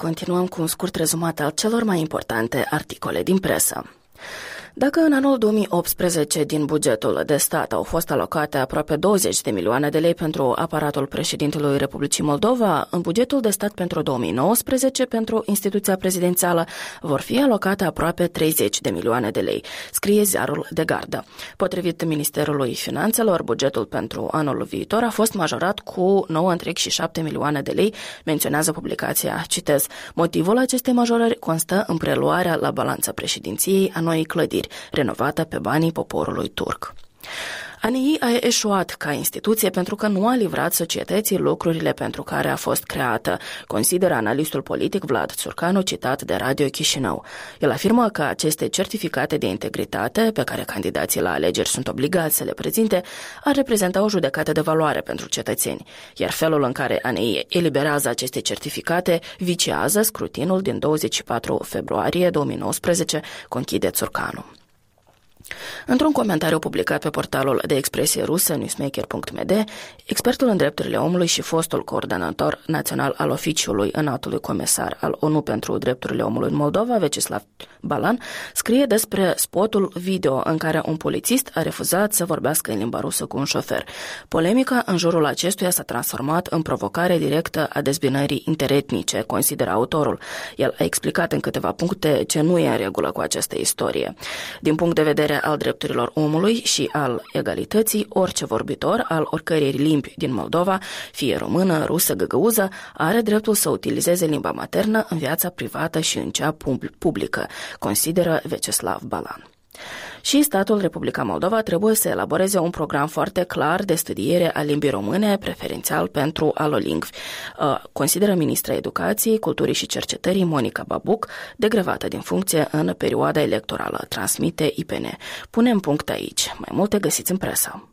Continuăm cu un scurt rezumat al celor mai importante articole din presă. Dacă în anul 2018 din bugetul de stat au fost alocate aproape 20 de milioane de lei pentru aparatul președintelui Republicii Moldova, în bugetul de stat pentru 2019 pentru instituția prezidențială vor fi alocate aproape 30 de milioane de lei, scrie ziarul de Gardă. Potrivit Ministerului Finanțelor, bugetul pentru anul viitor a fost majorat cu 9,7 milioane de lei, menționează publicația. Citez: motivul acestei majorări constă în preluarea la balanța președinției a noii clădiri, renovată pe banii poporului turc. ANI a eșuat ca instituție pentru că nu a livrat societății lucrurile pentru care a fost creată, consideră analistul politic Vlad Țurcanu, citat de Radio Chișinău. El afirmă că aceste certificate de integritate, pe care candidații la alegeri sunt obligați să le prezinte, ar reprezenta o judecată de valoare pentru cetățeni, iar felul în care ANI eliberează aceste certificate viciază scrutinul din 24 februarie 2019, conchide Țurcanu. Într-un comentariu publicat pe portalul de expresie rusă newsmaker.md, expertul în drepturile omului și fostul coordonator național al oficiului înaltului comisar al ONU pentru drepturile omului în Moldova, Vyacheslav Balan, scrie despre spotul video în care un polițist a refuzat să vorbească în limba rusă cu un șofer. Polemica în jurul acestuia s-a transformat în provocare directă a dezbinării interetnice, consideră autorul. El a explicat în câteva puncte ce nu e în regulă cu această istorie. Din punct de vedere al drepturilor omului și al egalității, orice vorbitor al oricărei limbi din Moldova, fie română, rusă, găgăuză, are dreptul să utilizeze limba maternă în viața privată și în cea publică, consideră Vyacheslav Balan. Și statul Republica Moldova trebuie să elaboreze un program foarte clar de studiere a limbii române, preferențial pentru alolingvi, consideră ministra Educației, Culturii și Cercetării Monica Babuc, degrevată din funcție în perioada electorală, transmite IPN. Punem punct aici. Mai multe găsiți în presă.